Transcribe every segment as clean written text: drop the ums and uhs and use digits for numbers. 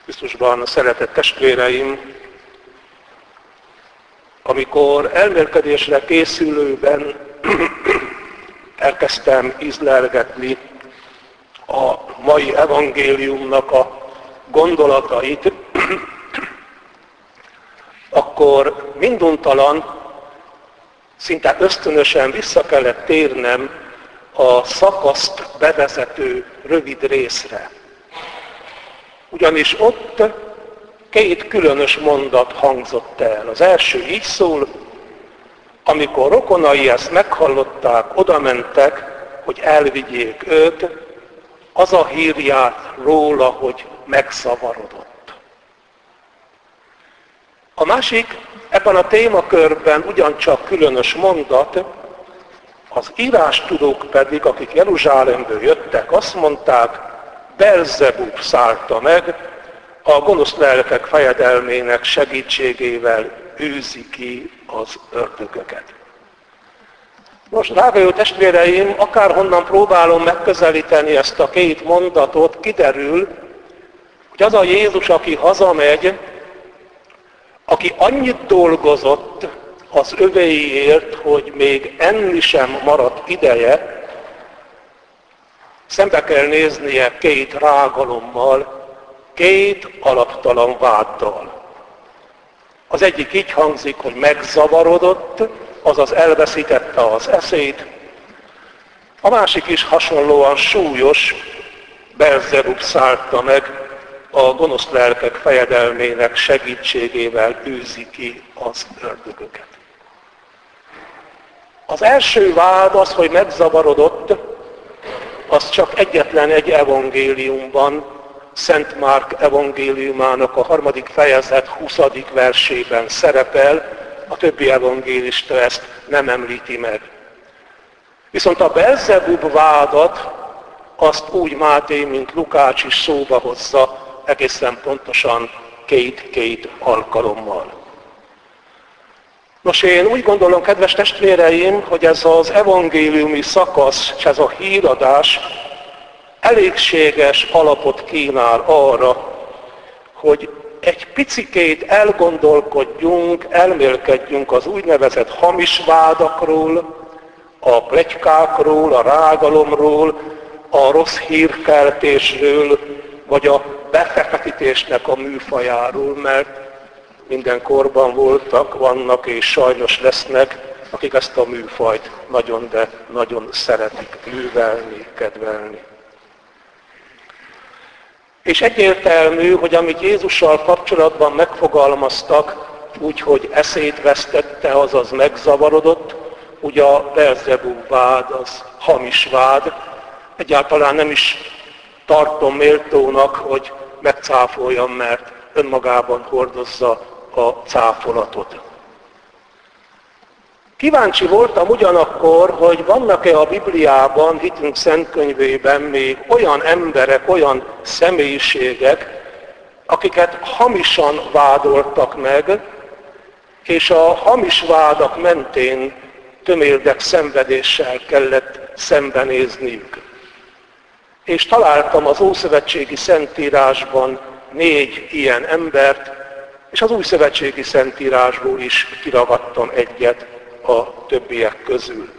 Krisztusban szeretett testvéreim, amikor elmélkedésre készülőben elkezdtem ízlelgetni a mai evangéliumnak a gondolatait, akkor minduntalan, szinte ösztönösen vissza kellett térnem a szakaszt bevezető rövid részre. Ugyanis ott két különös mondat hangzott el. Az első így szól: amikor rokonai ezt meghallották, odamentek, hogy elvigyék őt, az a hír járt róla, hogy megzavarodott. A másik, ebben a témakörben ugyancsak különös mondat, az írástudók pedig, akik Jeruzsálemből jöttek, azt mondták, Belzebub szállta meg, a gonosz lelkek fejedelmének segítségével űzi ki az ördögöket. Most, drága jó testvéreim, akárhonnan próbálom megközelíteni ezt a két mondatot, kiderül, hogy az a Jézus, aki hazamegy, aki annyit dolgozott az övéiért, hogy még enni sem maradt ideje, szembe kell néznie két rágalommal, két alaptalan váddal. Az egyik így hangzik, hogy megzavarodott, azaz elveszítette az eszét. A másik is hasonlóan súlyos, Belzebub szállta meg, a gonosz lelkek fejedelmének segítségével űzi ki az ördögöket. Az első vád az, hogy megzavarodott, az csak egyetlen egy evangéliumban, Szent Márk evangéliumának a 3. fejezet 20. versében szerepel, a többi evangélista ezt nem említi meg. Viszont a Belzebub vádat azt úgy Máté, mint Lukács is szóba hozza, egészen pontosan két alkalommal. Nos, én úgy gondolom, kedves testvéreim, hogy ez az evangéliumi szakasz, és ez a híradás elégséges alapot kínál arra, hogy egy picikét elgondolkodjunk, elmélkedjünk az úgynevezett hamis vádakról, a pletykákról, a rágalomról, a rossz hírkeltésről, vagy a befeketítésnek a műfajáról, mert minden korban voltak, vannak és sajnos lesznek, akik ezt a műfajt nagyon, de nagyon szeretik művelni, kedvelni. És egyértelmű, hogy amit Jézussal kapcsolatban megfogalmaztak, úgyhogy eszét vesztette, azaz megzavarodott, ugye a Belzebub vád, az hamis vád, egyáltalán nem is tartom méltónak, hogy megcáfoljam, mert önmagában hordozza a cáfolatot. Kíváncsi voltam ugyanakkor, hogy vannak-e a Bibliában, hitünk szentkönyvében még olyan emberek, olyan személyiségek, akiket hamisan vádoltak meg, és a hamis vádak mentén tömérdek szenvedéssel kellett szembenézniük. És találtam az Ószövetségi Szentírásban 4 ilyen embert, és az Újszövetségi Szentírásból is kiragadtam egyet a többiek közül.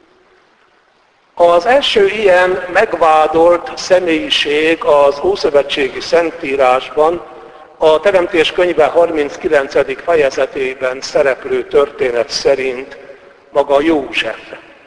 Az első ilyen megvádolt személyiség az Ószövetségi Szentírásban a Teremtés könyve 39. fejezetében szereplő történet szerint maga József.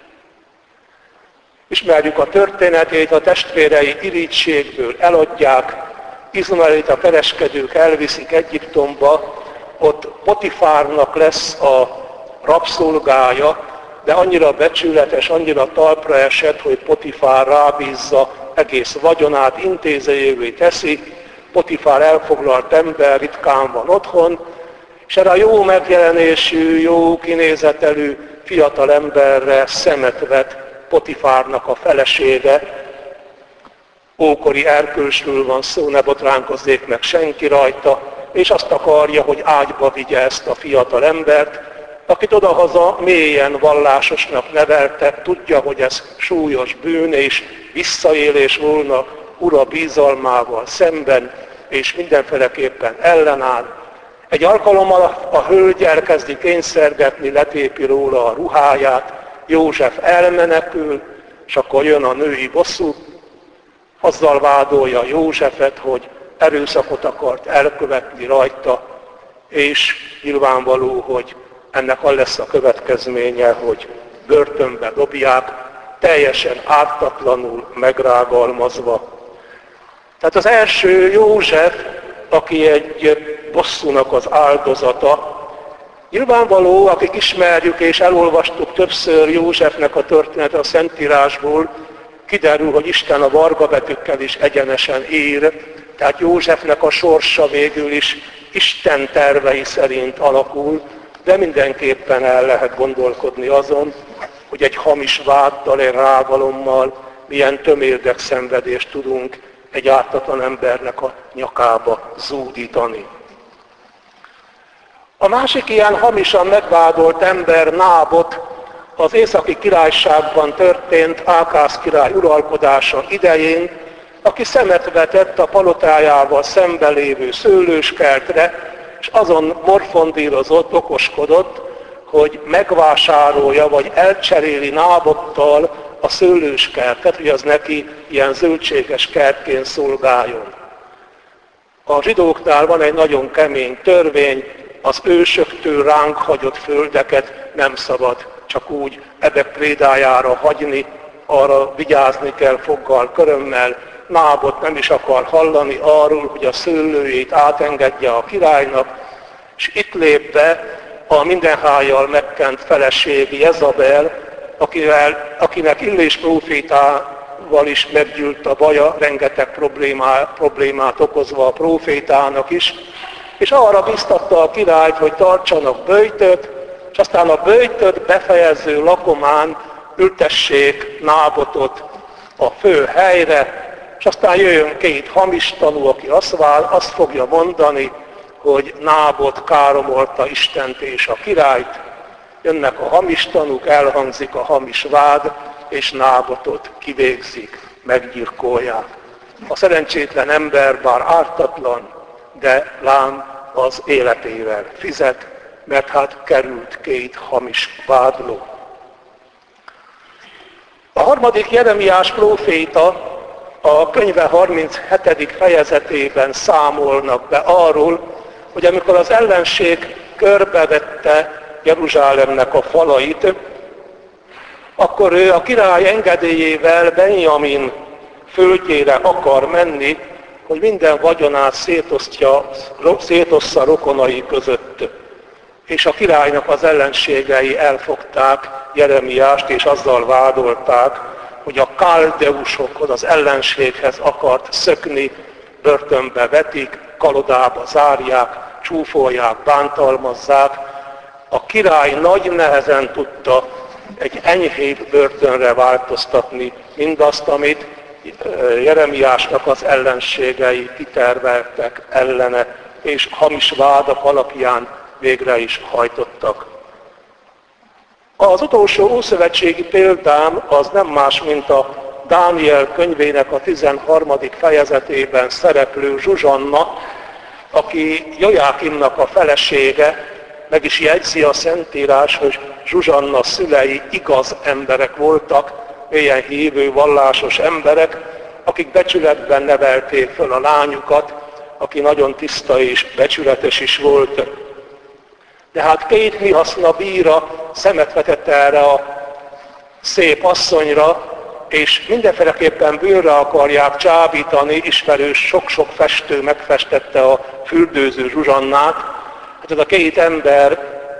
Ismerjük a történetét, a testvérei irítségből eladják, izmaelita kereskedők elviszik Egyiptomba, ott Potifárnak lesz a rabszolgája, de annyira becsületes, annyira talpra esett, hogy Potifár rábízza egész vagyonát, intézőjévé teszi. Potifár elfoglalt ember, ritkán van otthon, és erre a jó megjelenésű, jó kinézetelű fiatal emberre szemet vet Potifárnak a felesége. Ókori erkölcsről van szó, ne botránkozzék meg senki rajta, és azt akarja, hogy ágyba vigye ezt a fiatal embert, akit odahaza mélyen vallásosnak nevelte, tudja, hogy ez súlyos bűn és visszaélés volna ura bizalmával szemben, és mindenféleképpen ellenáll. Egy alkalommal a hölgy elkezdi kényszergetni, letépi róla a ruháját, József elmenekül, és akkor jön a női bosszú, azzal vádolja Józsefet, hogy erőszakot akart elkövetni rajta, és nyilvánvaló, hogy ennek az lesz a következménye, hogy börtönbe dobják, teljesen ártatlanul megrágalmazva. Tehát az első József, aki egy bosszúnak az áldozata, nyilvánvaló, akik ismerjük és elolvastuk többször Józsefnek a történet a Szentírásból, kiderül, hogy Isten a varga betűkkel is egyenesen ír, tehát Józsefnek a sorsa végül is Isten tervei szerint alakul, de mindenképpen el lehet gondolkodni azon, hogy egy hamis váddal, egy rágalommal milyen tömérdek szenvedést tudunk egy ártatlan embernek a nyakába zúdítani. A másik ilyen hamisan megvádolt ember Nábot az Északi Királyságban történt Ákáz király uralkodása idején, aki szemet vetett a palotájával szemben lévő szőlőskertre, és azon morfondírozott, okoskodott, hogy megvásárolja, vagy elcseréli Nábottal a szőlőskertet, hogy az neki ilyen zöldséges kertként szolgáljon. A zsidóknál van egy nagyon kemény törvény, az ősöktől ránk hagyott földeket nem szabad csak úgy ebek prédájára hagyni, arra vigyázni kell foggal, körömmel. Nábot nem is akar hallani arról, hogy a szőlőjét átengedje a királynak, és itt lép be a mindenhájjal megkent feleség Jezabel, akinek Illés prófétával is meggyűlt a baja, rengeteg problémát okozva a prófétának is, és arra biztatta a királyt, hogy tartsanak böjtöt, és aztán a böjtöt befejező lakomán ültessék Nábotot a fő helyre, és aztán jöjjön két hamis tanú, aki azt fogja mondani, hogy Nábot káromolta Istent és a királyt. Jönnek a hamis tanúk, elhangzik a hamis vád, és Nábotot kivégzik, meggyilkolják. A szerencsétlen ember bár ártatlan, de lám az életével fizet, mert hát került két hamis vádló. A harmadik Jeremiás próféta a könyve 37. fejezetében számolnak be arról, hogy amikor az ellenség körbevette Jeruzsálemnek a falait, akkor ő a király engedélyével Benjamin földjére akar menni, hogy minden vagyonát szétossza rokonai között. És a királynak az ellenségei elfogták Jeremiást, és azzal vádolták, hogy a káldeusokhoz, az ellenséghez akart szökni, börtönbe vetik, kalodába zárják, csúfolják, bántalmazzák. A király nagy nehezen tudta egy enyhébb börtönre változtatni mindazt, amit Jeremiásnak az ellenségei kiterveltek ellene, és hamis vádak alapján végre is hajtottak. Az utolsó ószövetségi példám az nem más, mint a Dániel könyvének a 13. fejezetében szereplő Zsuzsanna, aki Jojákimnak a felesége, meg is jegyzi a Szentírás, hogy Zsuzsanna szülei igaz emberek voltak, mélyen hívő, vallásos emberek, akik becsületben nevelték föl a lányukat, aki nagyon tiszta és becsületes is volt. De hát két Mihaszna bíra szemet vetett erre a szép asszonyra, és mindenféleképpen bűnre akarják csábítani, ismerős sok-sok festő megfestette a fürdőző Zsuzsannát. Hát ez a két ember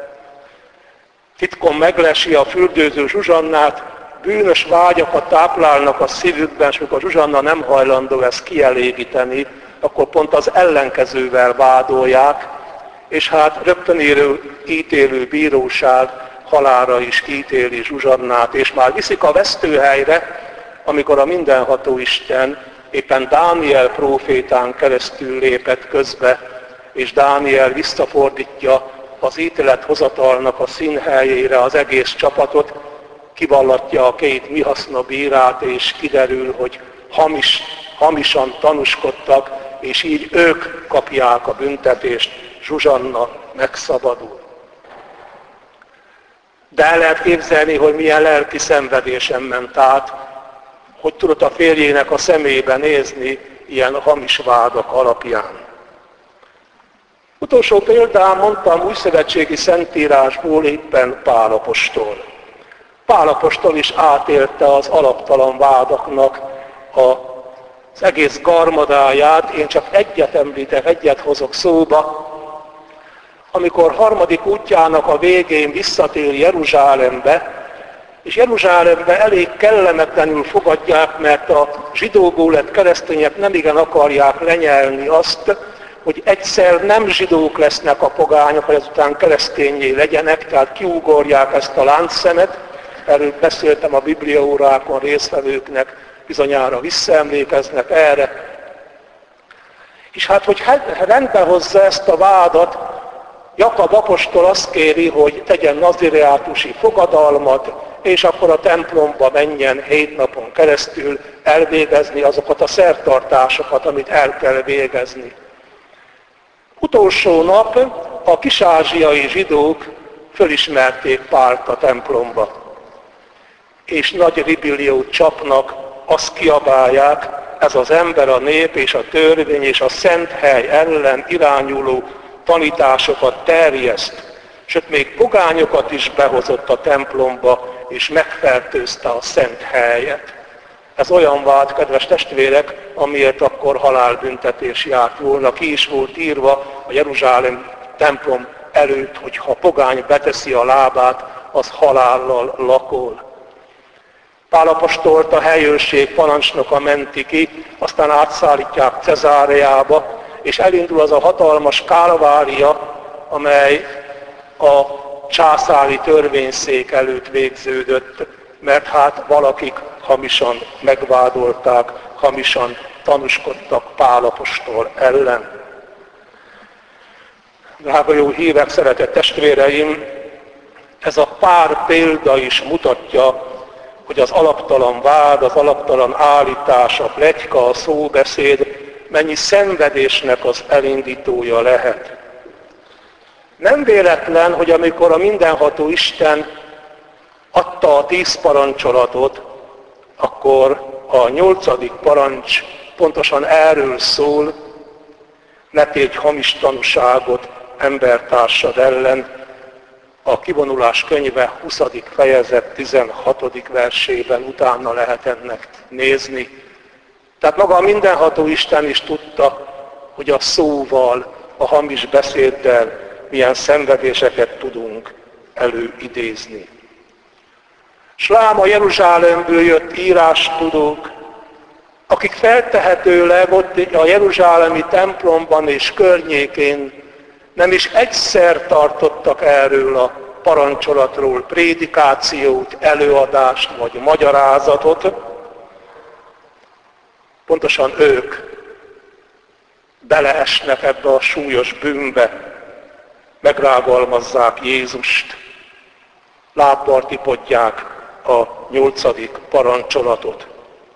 titkon meglesi a fürdőző Zsuzsannát, bűnös vágyakat táplálnak a szívükben, és amikor Zsuzsanna nem hajlandó ezt kielégíteni, akkor pont az ellenkezővel vádolják, és hát rögtön ítélő bíróság halálra is ítéli Zsuzsannát, és már viszik a vesztőhelyre, amikor a mindenható Isten éppen Dániel prófétán keresztül lépett közbe, és Dániel visszafordítja az ítélethozatalnak a színhelyére az egész csapatot, kivallatja a két Mihaszna bírát, és kiderül, hogy hamisan tanúskodtak, és így ők kapják a büntetést, Zsuzsanna megszabadul. De el lehet képzelni, hogy milyen lelki szenvedésen ment át, hogy tudott a férjének a szemébe nézni ilyen hamis vádak alapján. Utolsó példán mondtam újszövetségi szentírásból éppen Pál apostol. Pál apostol is átélte az alaptalan vádaknak az egész garmadáját, én csak egyet említek, egyet hozok szóba. Amikor harmadik útjának a végén visszatér Jeruzsálembe, és Jeruzsálembe elég kellemetlenül fogadják, mert a zsidóból lett keresztények nemigen akarják lenyelni azt, hogy egyszer nem zsidók lesznek a pogányok, hogy ezután keresztényé legyenek, tehát kiugorják ezt a láncszemet. Erről beszéltem a bibliaórákon résztvevőknek, bizonyára visszaemlékeznek erre. És hát, hogy rendbe hozza ezt a vádat, Jakab apostol azt kéri, hogy tegyen nazireátusi fogadalmat, és akkor a templomba menjen 7 napon keresztül elvégezni azokat a szertartásokat, amit el kell végezni. Utolsó nap a kis-ázsiai zsidók fölismerték Pált a templomba, és nagy ribilliót csapnak, azt kiabálják, ez az ember a nép és a törvény és a szent hely ellen irányuló tanításokat terjeszt, sőt még pogányokat is behozott a templomba, és megfertőzte a szent helyet. Ez olyan vád, kedves testvérek, amiért akkor halálbüntetés járt volna. Ki is volt írva a Jeruzsálem templom előtt, hogy ha pogány beteszi a lábát, az halállal lakol. Pál apostolt a helyőrség parancsnoka menti ki, aztán átszállítják Cezáreába, és elindul az a hatalmas kálvária, amely a császári törvényszék előtt végződött, mert hát valakik hamisan megvádolták, hamisan tanúskodtak Pál apostol ellen. Drága jó hívek, szeretett testvéreim, ez a pár példa is mutatja, hogy az alaptalan vád, az alaptalan állítás, a pletyka, a szóbeszéd mennyi szenvedésnek az elindítója lehet. Nem véletlen, hogy amikor a mindenható Isten adta a 10 parancsolatot, akkor a 8. parancs pontosan erről szól, ne tégy hamis tanúságot embertársad ellen, a Kivonulás könyve 20. fejezet 16. versében utána lehet ennek nézni. Tehát maga a mindenható Isten is tudta, hogy a szóval, a hamis beszéddel milyen szenvedéseket tudunk előidézni. S lám a Jeruzsálemből jött írástudók, akik feltehetőleg ott a jeruzsálemi templomban és környékén nem is egyszer tartottak erről a parancsolatról prédikációt, előadást vagy magyarázatot, pontosan ők beleesnek ebbe a súlyos bűnbe, megrágalmazzák Jézust, lábbal tipodják a 8. parancsolatot.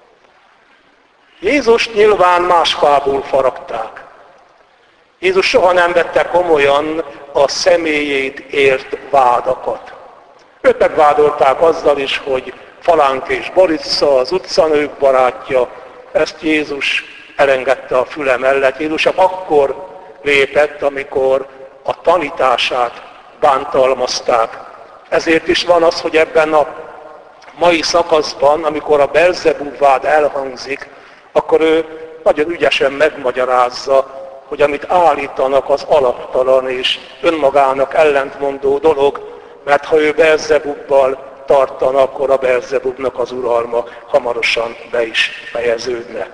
Jézust nyilván más fából faragták. Jézus soha nem vette komolyan a személyét ért vádakat. Őt megvádolták azzal is, hogy Falánk és Borissa, az utcanők barátja, ezt Jézus elengedte a füle mellett. Jézus csak akkor lépett, amikor a tanítását bántalmazták. Ezért is van az, hogy ebben a mai szakaszban, amikor a Belzebub vád elhangzik, akkor ő nagyon ügyesen megmagyarázza, hogy amit állítanak, az alaptalan és önmagának ellentmondó dolog, mert ha ő Belzebubbal tartana, akkor a Belzebubnak az uralma hamarosan be is fejeződne.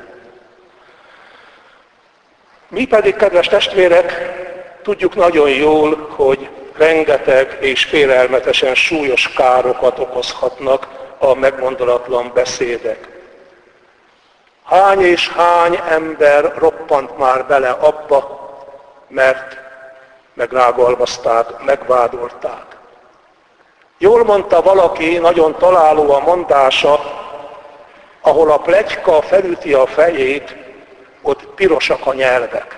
Mi pedig, kedves testvérek, tudjuk nagyon jól, hogy rengeteg és félelmetesen súlyos károkat okozhatnak a megmondolatlan beszédek. Hány és hány ember roppant már bele abba, mert megrágalmazták, megvádolták. Jól mondta valaki, nagyon találó a mondása, ahol a pletyka felüti a fejét, ott pirosak a nyelvek.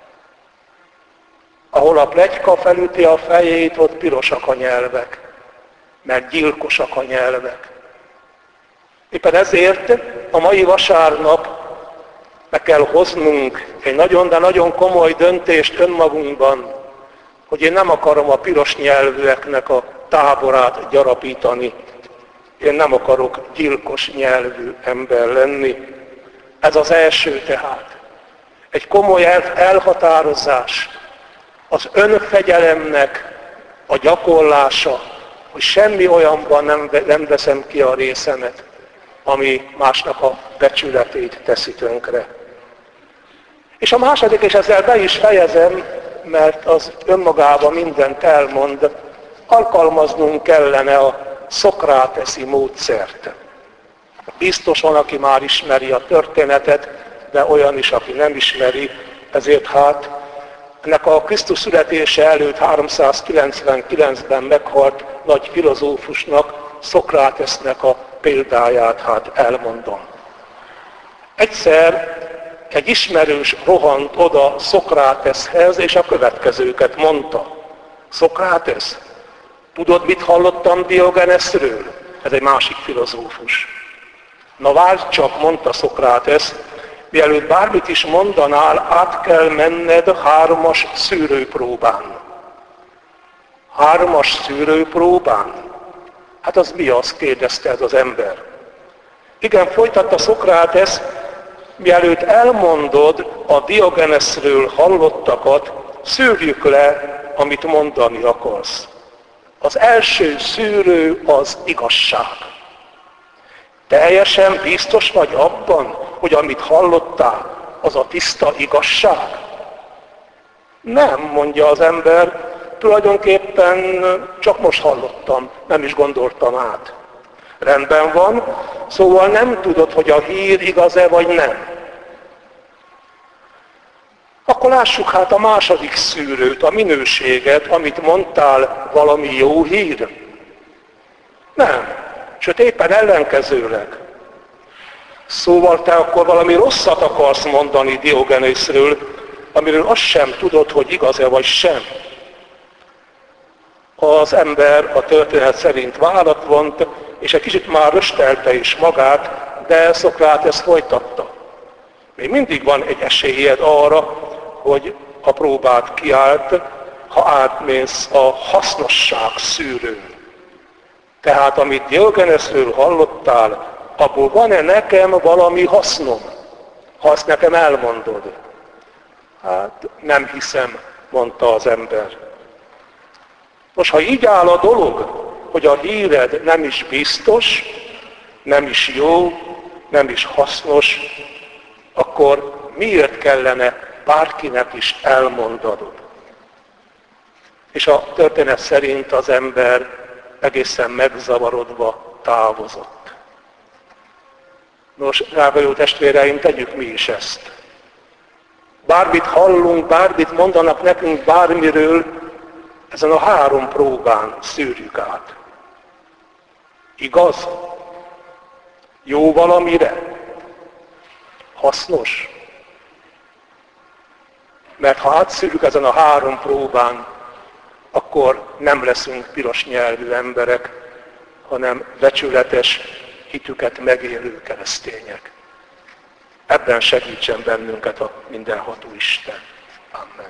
Ahol a pletyka felüti a fejét, ott pirosak a nyelvek, mert gyilkosak a nyelvek. Éppen ezért a mai vasárnap meg kell hoznunk egy nagyon, de nagyon komoly döntést önmagunkban, hogy én nem akarom a piros nyelvűeknek a táborát gyarapítani. Én nem akarok gyilkos nyelvű ember lenni. Ez az első tehát. Egy komoly elhatározás, az önfegyelemnek a gyakorlása, hogy semmi olyanban nem veszem ki a részemet, ami másnak a becsületét teszi tönkre. És a második, és ezzel be is fejezem, mert az önmagában mindent elmond, alkalmaznunk kellene a szokráteszi módszert. Biztos van, aki már ismeri a történetet, de olyan is, aki nem ismeri, ezért hát ennek a Krisztus születése előtt 399-ben meghalt nagy filozófusnak, Szokrátesznek a példáját hát elmondom. Egyszer egy ismerős rohant oda Szokráteszhez, és a következőket mondta. Szokrátesz, tudod, mit hallottam Diogenesről? Ez egy másik filozófus. Na várj csak, mondta Szokrátesz, mielőtt bármit is mondanál, át kell menned 3-as szűrőpróbán. 3-as szűrőpróbán? Hát az mi az? Kérdezte ez az ember. Igen, folytatta Szokrátesz, mielőtt elmondod a Diogenesről hallottakat, szűrjük le, amit mondani akarsz. Az első szűrő az igazság. Teljesen biztos vagy abban, hogy amit hallottál, az a tiszta igazság? Nem, mondja az ember, tulajdonképpen csak most hallottam, nem is gondoltam át. Rendben van, szóval nem tudod, hogy a hír igaz-e vagy nem. Akkor lássuk hát a második szűrőt, a minőséget, amit mondtál, valami jó hír. Nem, sőt éppen ellenkezőleg. Szóval te akkor valami rosszat akarsz mondani Diogenészről, amiről azt sem tudod, hogy igaz-e vagy sem. Az ember a történet szerint vállat vont, és egy kicsit már röstelte is magát, de Szokrátesz folytatta. Még mindig van egy esélyed arra, hogy a próbát kiállt, ha átmész a hasznosság szűrőn. Tehát amit Diogenesről hallottál, abból van-e nekem valami hasznom, ha azt nekem elmondod? Hát nem hiszem, mondta az ember. Most, ha így áll a dolog, hogy a híred nem is biztos, nem is jó, nem is hasznos, akkor miért kellene bárkinek is elmondanod? És a történet szerint az ember egészen megzavarodva távozott. Nos, drága jó testvéreim, tegyük mi is ezt. Bármit hallunk, bármit mondanak nekünk bármiről, ezen a 3 próbán szűrjük át. Igaz? Jó valamire? Hasznos? Mert ha átszűrjük ezen a 3 próbán, akkor nem leszünk piros nyelvű emberek, hanem becsületes, hitüket megélő keresztények. Ebben segítsen bennünket a mindenható Isten. Amen.